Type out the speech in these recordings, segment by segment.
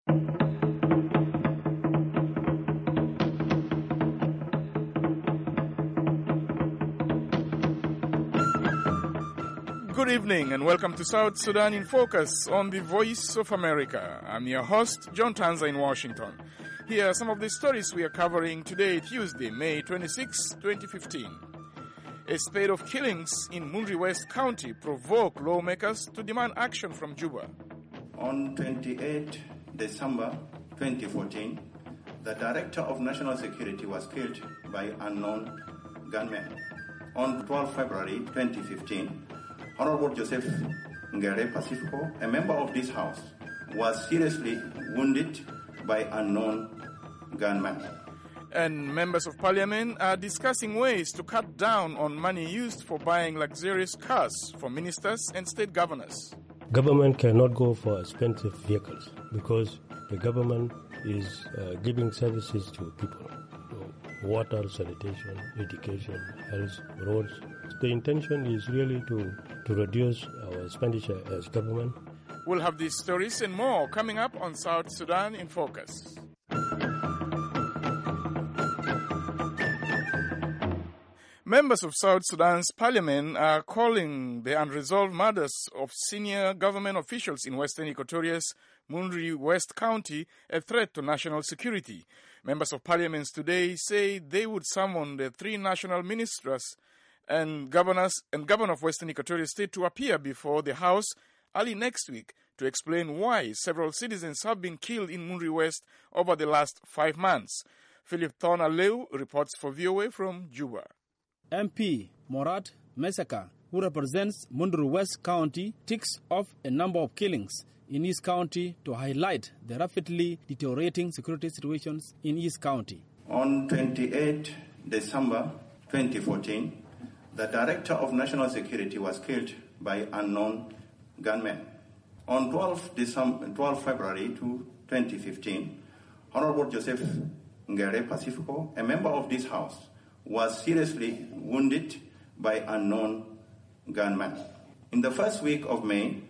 Good evening and welcome to South Sudan in Focus on the Voice of America. I'm your host, John Tanza in Washington. Here are some of the stories we are covering today, Tuesday, May 26, 2015. A spate of killings in Mundri West County provoked lawmakers to demand action from Juba. On 28 December 2014, the Director of National Security was killed by unknown gunmen. On 12 February 2015, Honorable Joseph Ngere Pacifico, a member of this House, was seriously wounded by unknown gunmen. And members of parliament are discussing ways to cut down on money used for buying luxurious cars for ministers and state governors. Government cannot go for expensive vehicles because the government is giving services to people. Water, sanitation, education, health, roads. The intention is really to reduce our expenditure as government. We'll have these stories and more coming up on South Sudan in Focus. Members of South Sudan's parliament are calling the unresolved murders of senior government officials in Western Equatoria's Mundri West County a threat to national security. Members of parliament today say they would summon the three national ministers and governor of Western Equatoria State to appear before the House early next week to explain why several citizens have been killed in Mundri West over the last 5 months. Philip Thornaleu reports for VOA from Juba. MP Morat Mesaka, who represents Mundri West County, ticks off a number of killings in his county to highlight the rapidly deteriorating security situations in his county. On 28 December 2014, the Director of National Security was killed by unknown gunmen. On 12 February 2015, Honorable Joseph Ngere Pacifico, a member of this House, was seriously wounded by unknown gunmen. In the first week of May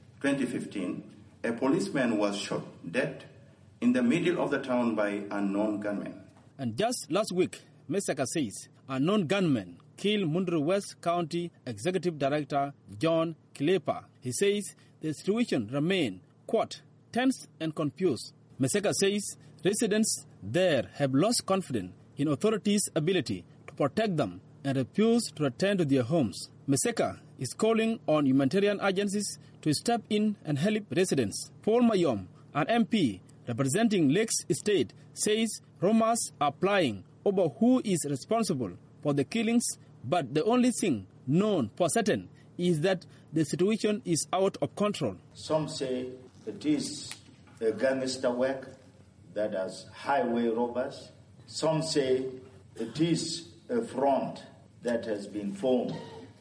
2015, a policeman was shot dead in the middle of the town by unknown gunmen. And just last week, Mesaka says unknown gunmen killed Mundri West County Executive Director John Kilepa. He says the situation remains, quote, tense and confused. Mesaka says residents there have lost confidence in authorities' ability to protect them and refuse to return to their homes. Mesaka is calling on humanitarian agencies to step in and help residents. Paul Mayom, an MP representing Lakes Estate, says rumors are flying over who is responsible for the killings, but the only thing known for certain is that the situation is out of control. Some say it is a gangster work that has highway robbers. Some say it is a front that has been formed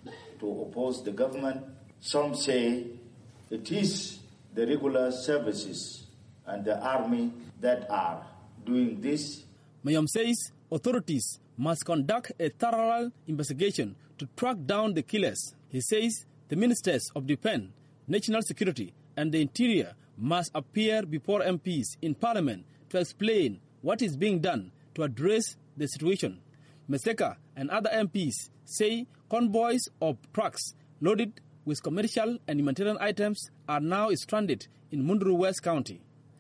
to oppose the government. Some say it is the regular services and the army that are doing this. Mayom says authorities must conduct a thorough investigation to track down the killers. He says the ministers of defense, national security, and the interior must appear before MPs in parliament to explain what is being done to address the situation. Mesaka and other MPs say convoys of trucks loaded with commercial and humanitarian items are now stranded in Mundri West County.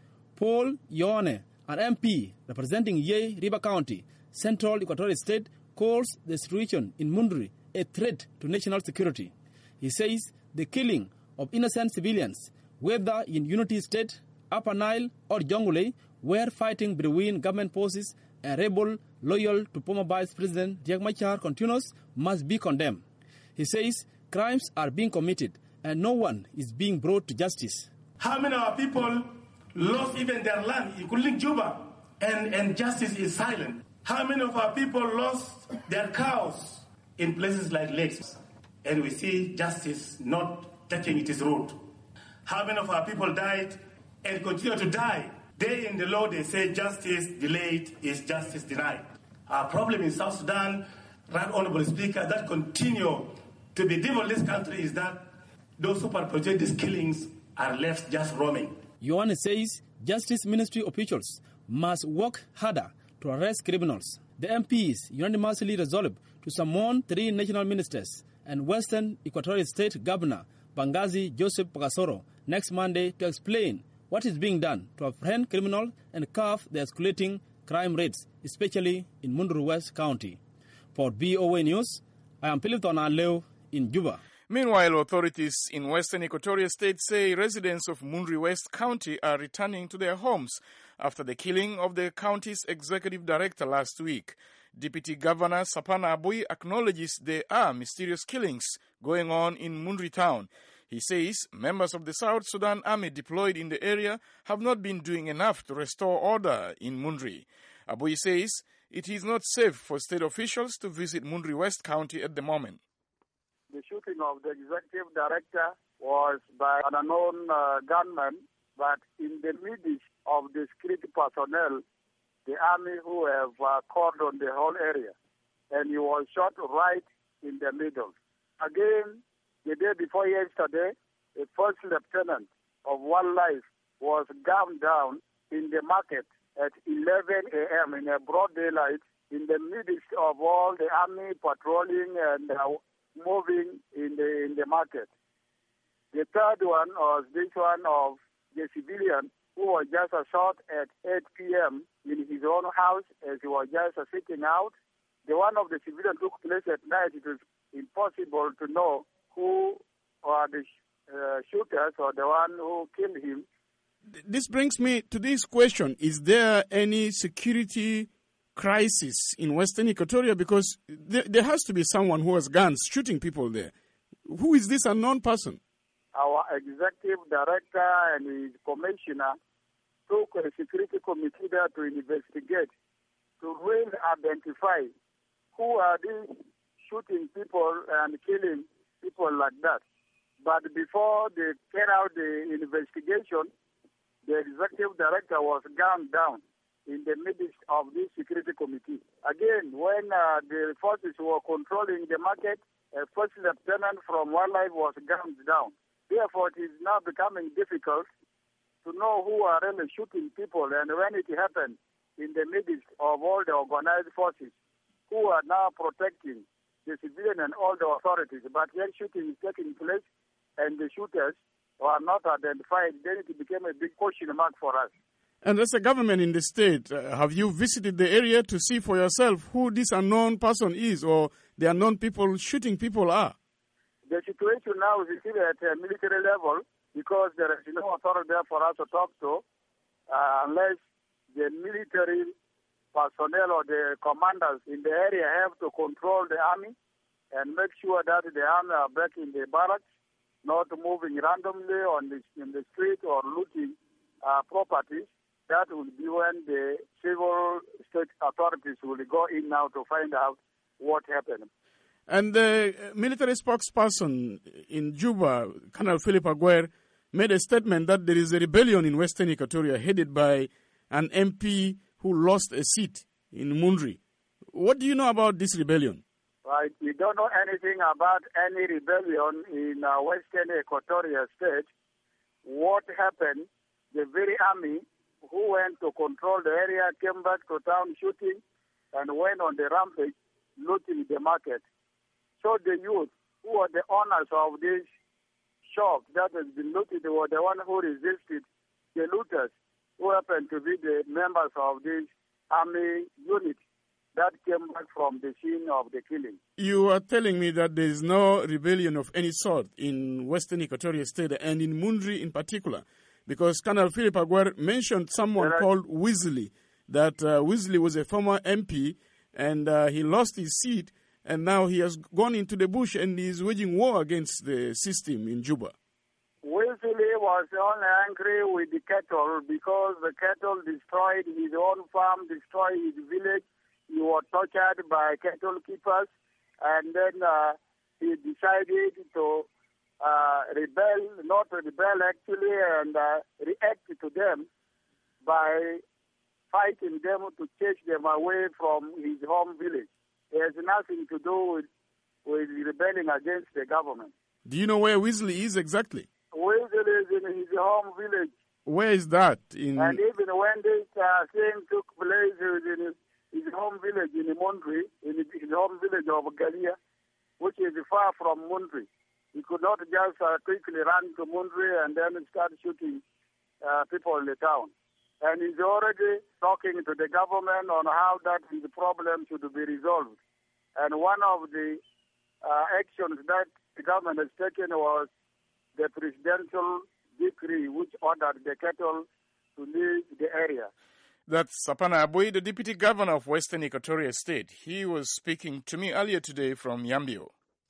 Paul Yone, an MP representing Ye River County, Central Equatorial State, calls the situation in Mundri a threat to national security. He says the killing of innocent civilians, whether in Unity State, Upper Nile, or Jonglei, where fighting between government forces and rebel loyal to former Vice President Riek Machar continues, must be condemned. He says crimes are being committed and no one is being brought to justice. How many of our people lost even their land, including Juba, and justice is silent? How many of our people lost their cows in places like lakes, and we see justice not taking its root? How many of our people died and continue to die? Day in the law, they say justice delayed is justice denied. Our problem in South Sudan, Right Honorable Speaker, that continue to be devil in this country is that those who perpetrate these killings are left just roaming. Ioane says Justice Ministry officials must work harder to arrest criminals. The MPs unanimously resolved to summon 3 national ministers and Western Equatorial State Governor Bangazi Joseph Pagasoro next Monday to explain what is being done to apprehend criminals and curb the escalating crime rates, especially in Munduru West County. For BOA News, I am Philip Tonaleo in Juba. Meanwhile, authorities in Western Equatoria State say residents of Munduru West County are returning to their homes after the killing of the county's executive director last week. Deputy Governor Sapana Abui acknowledges there are mysterious killings going on in Munduru town. He says members of the South Sudan Army deployed in the area have not been doing enough to restore order in Munduru. Abui says it is not safe for state officials to visit Munduru West County at the moment. The shooting of the executive director was by an unknown gunman, but in the midst of the security personnel, the army who have cordoned the whole area, and he was shot right in the middle. Again, the day before yesterday, a first lieutenant of Wildlife was gunned down in the market at 11 a.m. in a broad daylight, in the midst of all the army patrolling and moving in the market. The third one was this one of the civilian who was just shot at 8 p.m. in his own house as he was just sitting out. The one of the civilian took place at night. It was impossible to know who are the shooters or the one who killed him. This brings me to this question. Is there any security crisis in Western Equatoria? Because there has to be someone who has guns shooting people there. Who is this unknown person? Our executive director and his commissioner took a security committee there to investigate, to really identify who are these shooting people and killing people like that. But before they carried out the investigation, the executive director was gunned down in the midst of this security committee. Again, when the forces were controlling the market, a first lieutenant from Wildlife was gunned down. Therefore, it is now becoming difficult to know who are really shooting people, and when it happened in the midst of all the organized forces who are now protecting the civilian and all the authorities. But when shooting is taking place and the shooters are not identified, then it became a big question mark for us. And as a government in the state, have you visited the area to see for yourself who this unknown person is or the unknown people shooting people are? The situation now is still at a military level because there is no authority there for us to talk to unless the military personnel or the commanders in the area have to control the army and make sure that the army are back in the barracks, not moving randomly in the street or looting properties. That will be when the civil state authorities will go in now to find out what happened. And the military spokesperson in Juba, Colonel Philip Aguirre, made a statement that there is a rebellion in Western Equatoria headed by an MP who lost a seat in Munduru. What do you know about this rebellion? Right. We don't know anything about any rebellion in Western Equatoria State. What happened, the very army who went to control the area came back to town shooting and went on the rampage, looting the market. So the youth who are the owners of this shop that has been looted were the one who resisted the looters, who happened to be the members of this army unit that came back from the scene of the killing. You are telling me that there is no rebellion of any sort in Western Equatoria State and in Munduru in particular, because Colonel Philip Aguirre mentioned someone called Weasley, that Weasley was a former MP and he lost his seat and now he has gone into the bush and he is waging war against the system in Juba. Weasley was only angry with the cattle because the cattle destroyed his own farm, destroyed his village. He was tortured by cattle keepers, and then he decided to not rebel actually, and react to them by fighting them to chase them away from his home village. It has nothing to do with rebelling against the government. Do you know where Weasley is exactly? Weasley is in his home village Where is that? And even when this thing took place in his home village in Mundri, in his home village of Galia, which is far from Mundri, he could not just quickly run to Mundri and then start shooting people in the town. And he's already talking to the government on how that the problem should be resolved. And one of the actions that the government has taken was the presidential decree which ordered the cattle to leave the area. That's Sapana Abui, the Deputy Governor of Western Equatoria State. He was speaking to me earlier today from Yambio.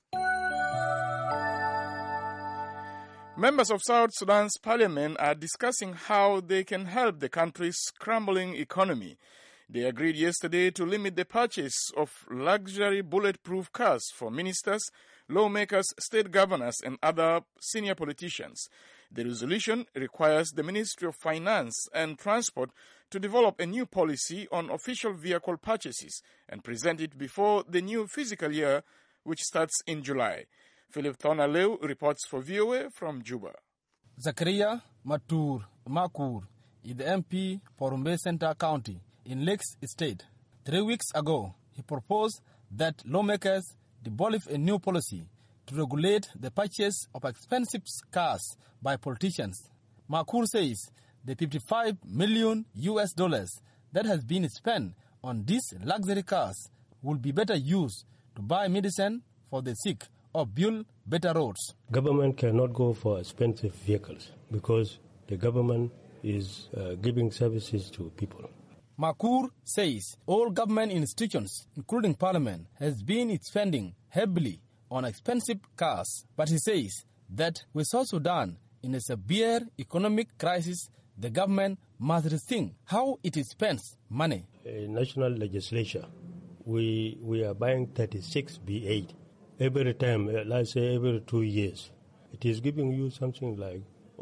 Members of South Sudan's parliament are discussing how they can help the country's crumbling economy. They agreed yesterday to limit the purchase of luxury bulletproof cars for ministers, lawmakers, state governors, and other senior politicians. The resolution requires the Ministry of Finance and Transport to develop a new policy on official vehicle purchases and present it before the new fiscal year, which starts in July. Philip Thornaleu reports for VOA from Juba. Zakaria Makur is the MP for Rumbay Centre County in Lakes State. 3 weeks ago, he proposed that lawmakers develop a new policy to regulate the purchase of expensive cars by politicians. Makur says the $55 million that has been spent on these luxury cars will be better used to buy medicine for the sick or build better roads. Government cannot go for expensive vehicles because the government is giving services to people. Makur says all government institutions, including parliament, has been spending heavily on expensive cars. But he says that with South Sudan in a severe economic crisis, the government must rethink how it spends money. National legislature, we are buying 36 B8 every time, let's say every 2 years. It is giving you something like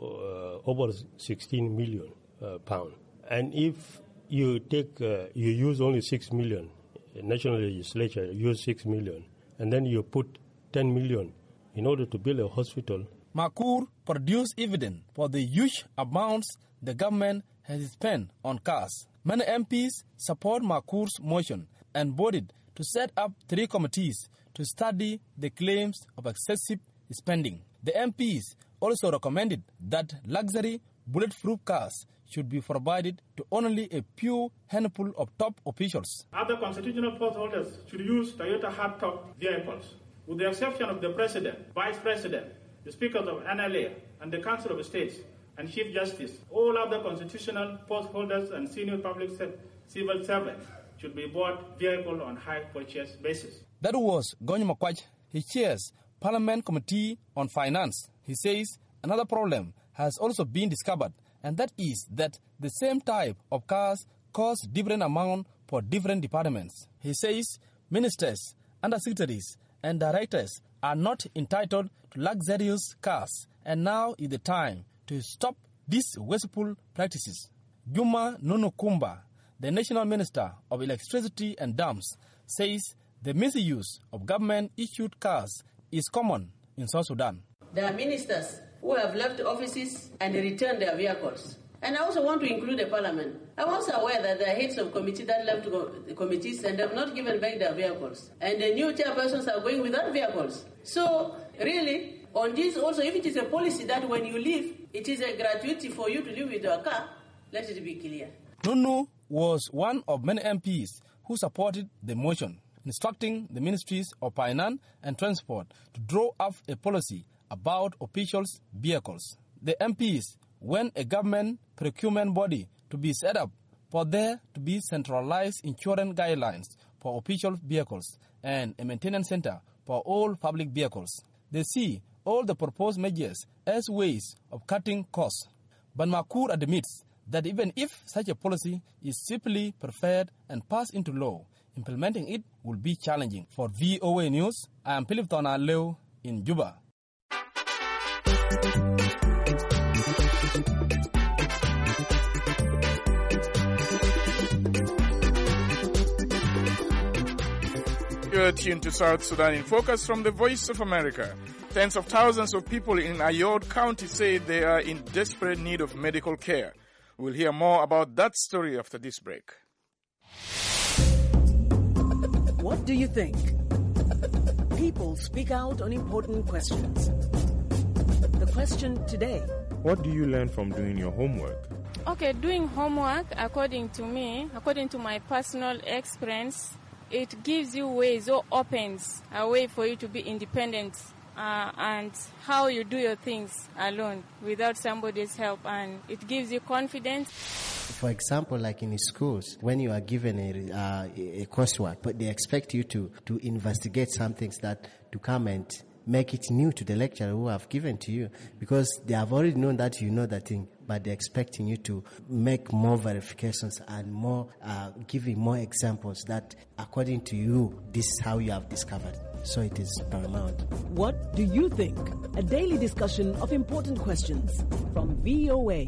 over 16 million pounds. And if you take, you use only 6 million, national legislature use 6 million, and then you put 10 million in order to build a hospital. Makur produced evidence for the huge amounts the government has spent on cars. Many MPs support Makur's motion and voted to set up 3 committees to study the claims of excessive spending. The MPs also recommended that luxury bulletproof cars should be provided to only a few handful of top officials. Other constitutional post holders should use Toyota hardtop vehicles, with the exception of the President, Vice President, the Speakers of NLA, and the Council of States, and Chief Justice. All other constitutional post holders and senior public civil servants should be bought vehicle on hire purchase basis. That was Gony Makwaj. He chairs Parliament Committee on Finance. He says another problem has also been discovered, and that is that the same type of cars cost different amount for different departments. He says ministers, undersecretaries, and directors are not entitled to luxurious cars, and now is the time to stop these wasteful practices. Juma Nunukumba, the National Minister of Electricity and Dams, says the misuse of government-issued cars is common in South Sudan. There are ministers who have left offices and returned their vehicles. And I also want to include the parliament. I'm also aware that there are heads of committees that left the committees and have not given back their vehicles. And the new chairpersons are going without vehicles. So, really, on this also, if it is a policy that when you leave, it is a gratuity for you to leave with your car, let it be clear. Nunu was one of many MPs who supported the motion, instructing the Ministries of Finance and Transport to draw up a policy about officials' vehicles. The MPs want a government procurement body to be set up for there to be centralized insurance guidelines for official vehicles and a maintenance center for all public vehicles. They see all the proposed measures as ways of cutting costs. But Makur admits that even if such a policy is simply prepared and passed into law, implementing it will be challenging. For VOA News, I am Philip Thornaleu in Juba. You're tuned to South Sudan in Focus from the Voice of America. Tens of thousands of people in Ayod County say they are in desperate need of medical care. We'll hear more about that story after this break. What do you think? People speak out on important questions. The question today. What do you learn from doing your homework? Okay, doing homework, according to me, according to my personal experience, it gives you ways or opens a way for you to be independent and how you do your things alone without somebody's help, and it gives you confidence. For example, like in schools, when you are given a coursework, but they expect you to investigate some things that to come and make it new to the lecturer who have given to you, because they have already known that you know that thing, but they're expecting you to make more verifications and more giving more examples that according to you, this is how you have discovered. So it is paramount. What do you think? A daily discussion of important questions from VOA.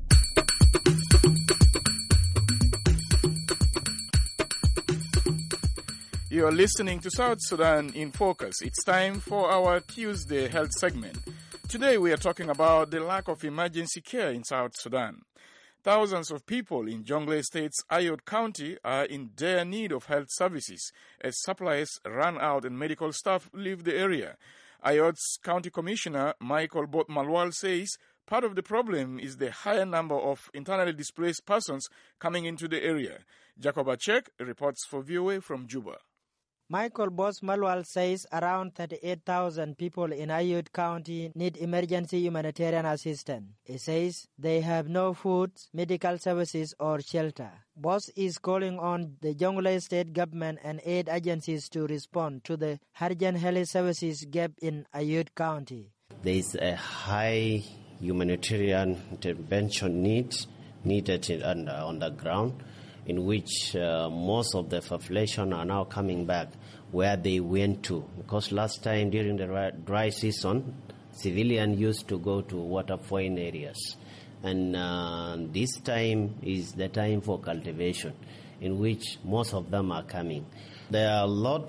You are listening to South Sudan in Focus. It's time for our Tuesday health segment. Today we are talking about the lack of emergency care in South Sudan. Thousands of people in Jonglei State's Ayod County are in dire need of health services as supplies run out and medical staff leave the area. Ayod's County Commissioner Michael Bot Malwal says part of the problem is the higher number of internally displaced persons coming into the area. Jacob Achek reports for VOA from Juba. Michael Boss Malwal says around 38,000 people in Ayod County need emergency humanitarian assistance. He says they have no food, medical services, or shelter. Boss is calling on the Jonglei State government and aid agencies to respond to the urgent health services gap in Ayod County. There is a high humanitarian intervention needed on the ground, in which most of the population are now coming back where they went to. Because last time during the dry season, civilians used to go to water-flowing areas. And this time is the time for cultivation, in which most of them are coming. There are a lot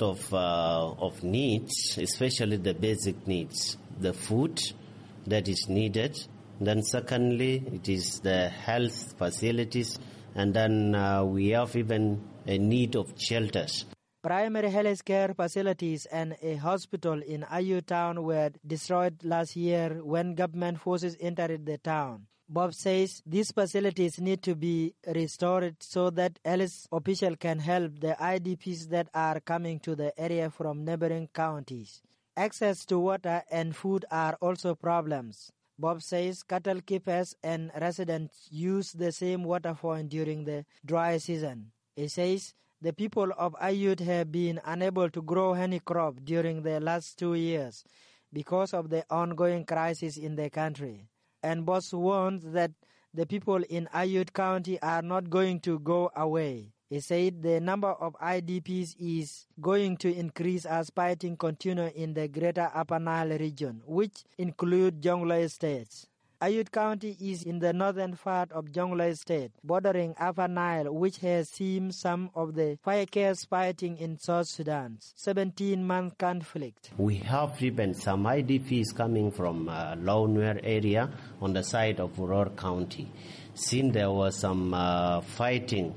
of needs, especially the basic needs. The food that is needed. Then secondly, it is the health facilities. And then we have even a need of shelters. Primary health care facilities and a hospital in Ayod town were destroyed last year when government forces entered the town. Bob says these facilities need to be restored so that health officials can help the IDPs that are coming to the area from neighboring counties. Access to water and food are also problems. Bob says cattle keepers and residents use the same water point during the dry season. He says the people of Ayod have been unable to grow any crop during the last 2 years because of the ongoing crisis in the country. And Boss warns that the people in Ayod County are not going to go away. He said the number of IDPs is going to increase as fighting continues in the greater Upper Nile region, which include Jonglei State. Ayod County is in the northern part of Jonglei State, bordering Upper Nile, which has seen some of the fiercest fighting in South Sudan's 17-month conflict. We have even some IDPs coming from Low Nuer area on the side of Uror County. Since there was some fighting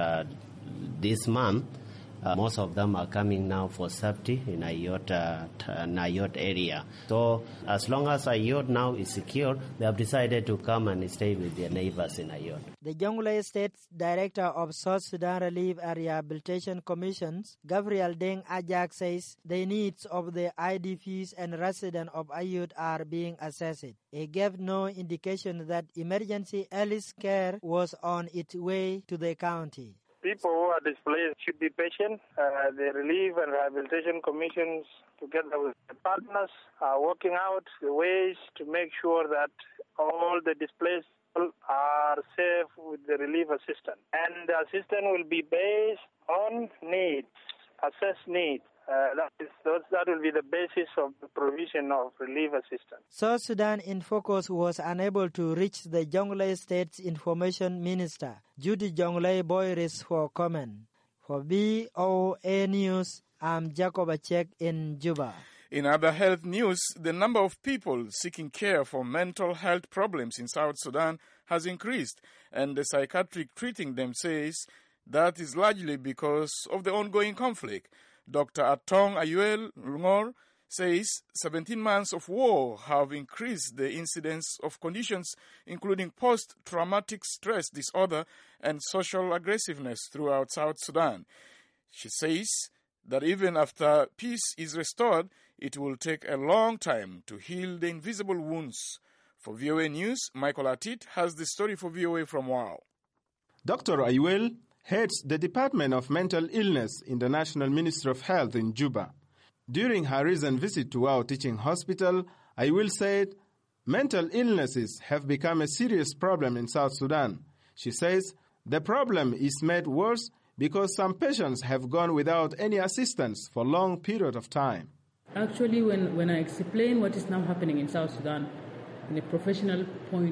this month, most of them are coming now for safety in Ayod area. So as long as Ayod now is secure, they have decided to come and stay with their neighbors in Ayod. The Jonglei State Director of South Sudan Relief and Rehabilitation Commissions, Gabriel Deng Ajak, says the needs of the IDPs and residents of Ayod are being assessed. He gave no indication that emergency health care was on its way to the county. People who are displaced should be patient. The Relief and Rehabilitation Commissions, together with the partners, are working out the ways to make sure that all the displaced people are safe with the relief assistance. And the assistance will be based on needs, assessed needs. That will be the basis of the provision of relief assistance. South Sudan in Focus was unable to reach the Jonglei State's Information Minister, Judy Jonglei Boyris, for comment. For VOA News, I'm Jacob Achek in Juba. In other health news, the number of people seeking care for mental health problems in South Sudan has increased, and the psychiatric treating them says that is largely because of the ongoing conflict. Dr. Atong Ayuel Ngor says 17 months of war have increased the incidence of conditions including post-traumatic stress disorder and social aggressiveness throughout South Sudan. She says that even after peace is restored, it will take a long time to heal the invisible wounds. For VOA News, Michael Atit has the story for VOA from WOW. Dr. Ayuel heads the Department of Mental Illness in the National Ministry of Health in Juba. During her recent visit to WOW Teaching Hospital, Ayuel said mental illnesses have become a serious problem in South Sudan. She says the problem is made worse because some patients have gone without any assistance for a long period of time. Actually, when I explain what is now happening in South Sudan from a professional point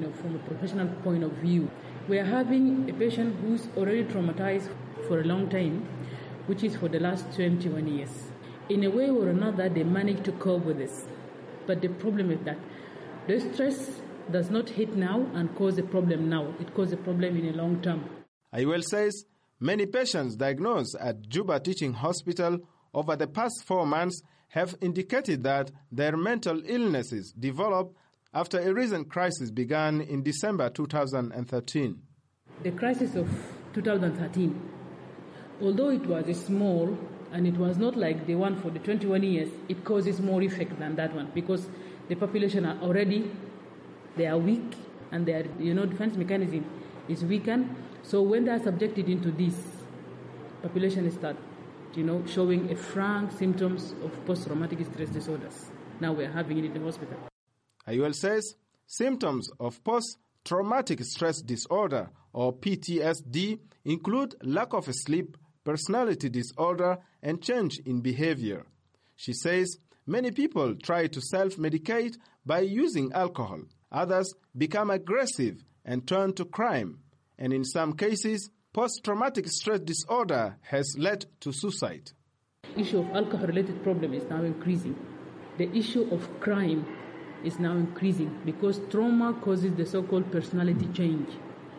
of view, we are having a patient who's already traumatized for a long time, which is for the last 21 years. In a way or another, they manage to cope with this. But the problem is that the stress does not hit now and cause a problem now. It causes a problem in the long term. Ayuel says many patients diagnosed at Juba Teaching Hospital over the past 4 months have indicated that their mental illnesses developed after a recent crisis began in December 2013. The crisis of 2013, although it was small and it was not like the one for the 21 years, it causes more effect than that one because the population are already, they are weak and their defense mechanism is weakened. So when they are subjected into this, population start showing a frank symptoms of post-traumatic stress disorders. Now we are having it in the hospital. Ayuel says symptoms of post-traumatic stress disorder or PTSD include lack of sleep, personality disorder, and change in behavior. She says many people try to self-medicate by using alcohol. Others become aggressive and turn to crime. And in some cases, post-traumatic stress disorder has led to suicide. The issue of alcohol-related problem is now increasing. The issue of crime is now increasing because trauma causes the so-called personality change.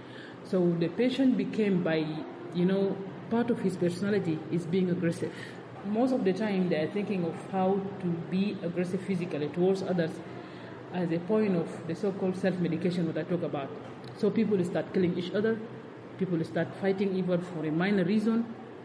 So the patient became part of his personality is being aggressive. Most of the time they are thinking of how to be aggressive physically towards others as a point of the so-called self-medication what I talk about. So people start killing each other, people start fighting even for a minor reason,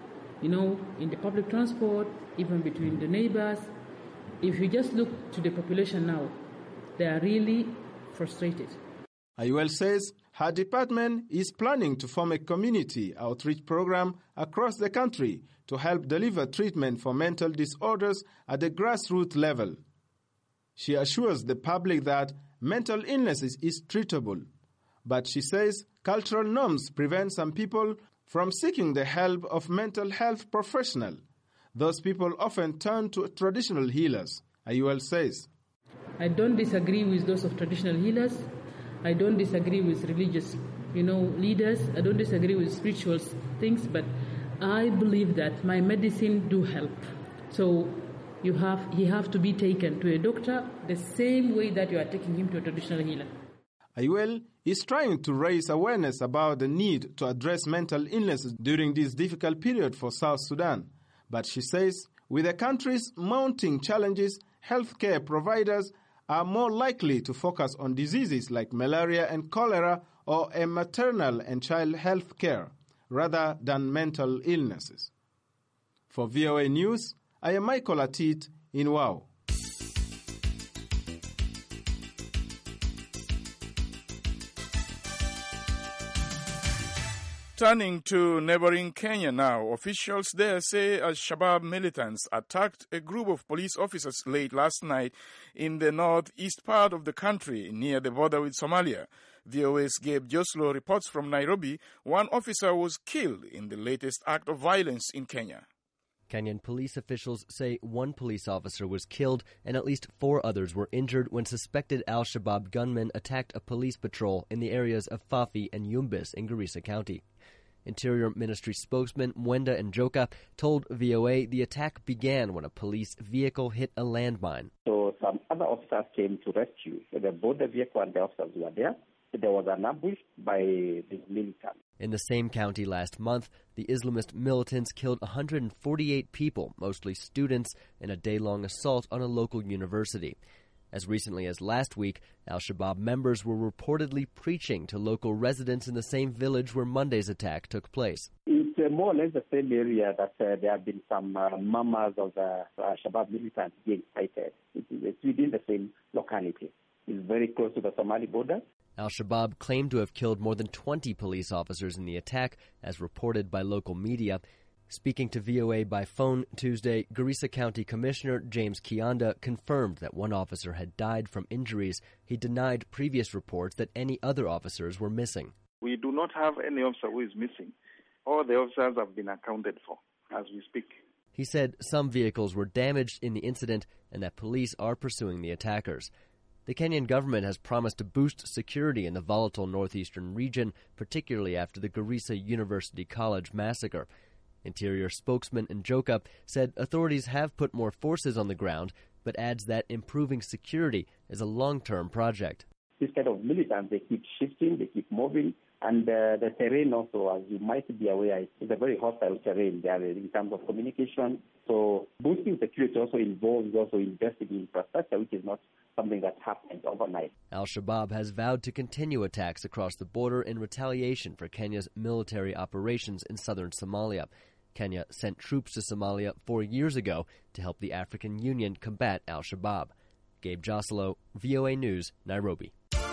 in the public transport, even between the neighbors. If you just look to the population now, they are really frustrated. Ayuel says her department is planning to form a community outreach program across the country to help deliver treatment for mental disorders at the grassroots level. She assures the public that mental illness is treatable, but she says cultural norms prevent some people from seeking the help of mental health professionals. Those people often turn to traditional healers, Ayuel says. I don't disagree with those of traditional healers. I don't disagree with religious, leaders. I don't disagree with spiritual things, but I believe that my medicine do help. So he have to be taken to a doctor the same way that you are taking him to a traditional healer. Ayuel is trying to raise awareness about the need to address mental illnesses during this difficult period for South Sudan. But she says, with the country's mounting challenges, healthcare providers are more likely to focus on diseases like malaria and cholera or a maternal and child health care rather than mental illnesses. For VOA News, I am Michael Atit in WOW. Turning to neighboring Kenya now, officials there say Al-Shabaab militants attacked a group of police officers late last night in the northeast part of the country near the border with Somalia. VOA's Gabe Joslo reports from Nairobi, one officer was killed in the latest act of violence in Kenya. Kenyan police officials say one police officer was killed and at least 4 others were injured when suspected Al-Shabaab gunmen attacked a police patrol in the areas of Fafi and Yumbis in Garissa County. Interior Ministry spokesman Mwenda Njoka told VOA the attack began when a police vehicle hit a landmine. So some other officers came to rescue. Both the vehicle and the officers were there. There was an ambush by the militants. In the same county last month, the Islamist militants killed 148 people, mostly students, in a day-long assault on a local university. As recently as last week, al-Shabaab members were reportedly preaching to local residents in the same village where Monday's attack took place. It's more or less the same area that there have been some members of the al-Shabaab militants being cited. It's within the same locality. It's very close to the Somali border. Al-Shabaab claimed to have killed more than 20 police officers in the attack, as reported by local media. Speaking to VOA by phone Tuesday, Garissa County Commissioner James Kianda confirmed that one officer had died from injuries. He denied previous reports that any other officers were missing. We do not have any officer who is missing. All the officers have been accounted for as we speak. He said some vehicles were damaged in the incident and that police are pursuing the attackers. The Kenyan government has promised to boost security in the volatile northeastern region, particularly after the Garissa University College massacre. Interior spokesman Njoka said authorities have put more forces on the ground, but adds that improving security is a long-term project. This kind of militants, they keep shifting, they keep moving, and the terrain also, as you might be aware, is a very hostile terrain there in terms of communication. So boosting security also involves also investing in infrastructure, which is not something that happens overnight. Al-Shabaab has vowed to continue attacks across the border in retaliation for Kenya's military operations in southern Somalia. Kenya sent troops to Somalia 4 years ago to help the African Union combat al-Shabaab. Gabe Joselo, VOA News, Nairobi.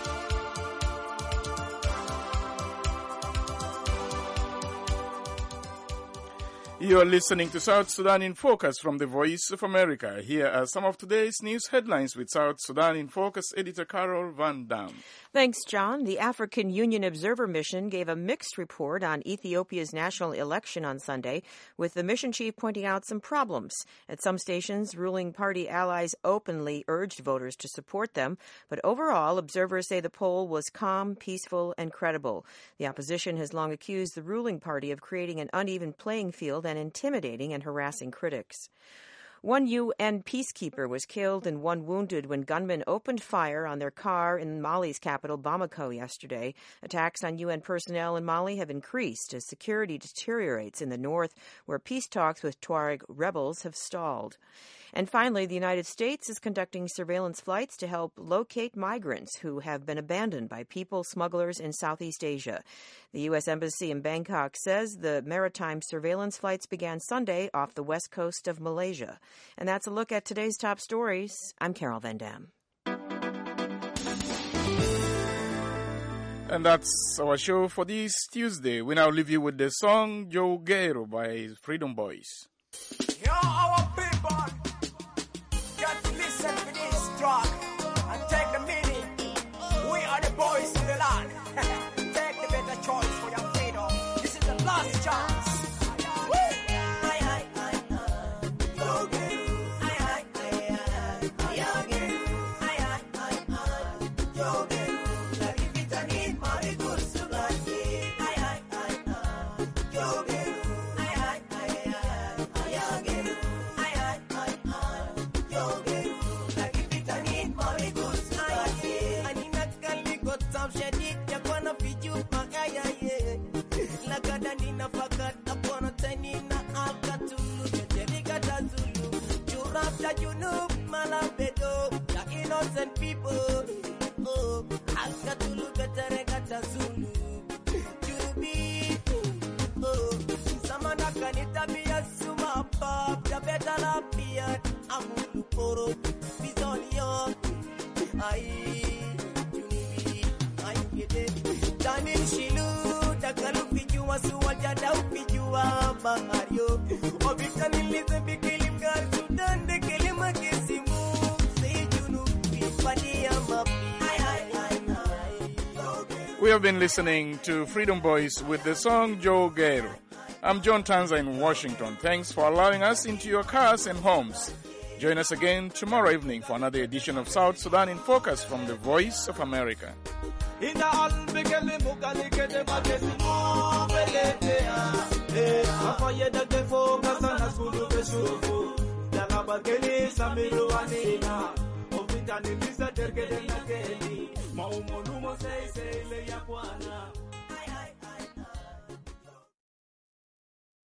You are listening to South Sudan in Focus from the Voice of America. Here are some of today's news headlines with South Sudan in Focus editor Carol Van Dam. Thanks, John. The African Union Observer Mission gave a mixed report on Ethiopia's national election on Sunday, with the mission chief pointing out some problems. At some stations, ruling party allies openly urged voters to support them, but overall, observers say the poll was calm, peaceful, and credible. The opposition has long accused the ruling party of creating an uneven playing field and intimidating and harassing critics. One UN peacekeeper was killed and one wounded when gunmen opened fire on their car in Mali's capital, Bamako, yesterday. Attacks on UN personnel in Mali have increased as security deteriorates in the north, where peace talks with Tuareg rebels have stalled. And finally, the United States is conducting surveillance flights to help locate migrants who have been abandoned by people smugglers in Southeast Asia. The U.S. Embassy in Bangkok says the maritime surveillance flights began Sunday off the west coast of Malaysia. And that's a look at today's top stories. I'm Carol Van Dam. And that's our show for this Tuesday. We now leave you with the song Joguero by Freedom Boys. Yo, our people, got to listen to this track and take the meaning. We are the boys of the land. Take the better choice for your freedom. This is the last chance. Innocent people, oh, Akatulu Beteregata Zulu, Jubi, oh, Samana Kanita Mia Suma Pop, the better appeared, Amulu Poro, Bizonio, Jubi, I get it, Tanin Shilu, Takalu Pijua, Suwajada Pijua, Mahario, Obitan listen, Bikilim Gar Sudan, the Kilimakisimu. We have been listening to Freedom Boys with the song Joguero. I'm John Tanza in Washington. Thanks for allowing us into your cars and homes. Join us again tomorrow evening for another edition of South Sudan in Focus from the Voice of America. weletea afaye dage fo kasana sulu beshufu daga bakeli samiru wanina ofitani bisa tergede nakeli maumonu mo sei le ya bwana